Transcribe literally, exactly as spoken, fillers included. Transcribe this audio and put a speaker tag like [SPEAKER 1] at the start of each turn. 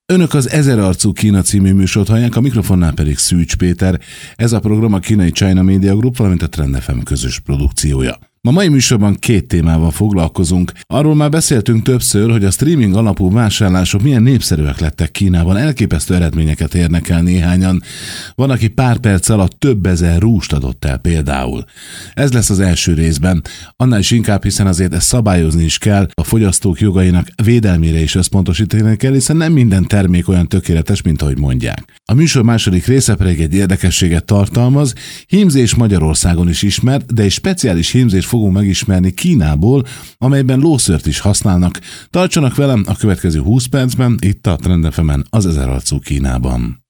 [SPEAKER 1] Önök az Ezer arcú Kína című műsort hallják, a mikrofonnál pedig Szűcs Péter. Ez a program a kínai China Media Group, valamint a Trend ef em közös produkciója. A mai műsorban két témával foglalkozunk. Arról már beszéltünk többször, hogy a streaming alapú vásárlások milyen népszerűek lettek Kínában, elképesztő eredményeket érnek el néhányan. Van, aki pár perc alatt több ezer rúst adott el például. Ez lesz az első részben. Annál is inkább, hiszen azért ezt szabályozni is kell, a fogyasztók jogainak védelmére is összpontosítani kell, hiszen nem minden termék olyan tökéletes, mint ahogy mondják. A műsor második része pedig egy érdekességet tartalmaz. Hímzés Magyarországon is ismert, de egy speciális hímzés fogunk megismerni Kínából, amelyben lószőrt is használnak. Tartsanak velem a következő húsz percben, itt a Trend ef emen, az Ezer arcú Kínában.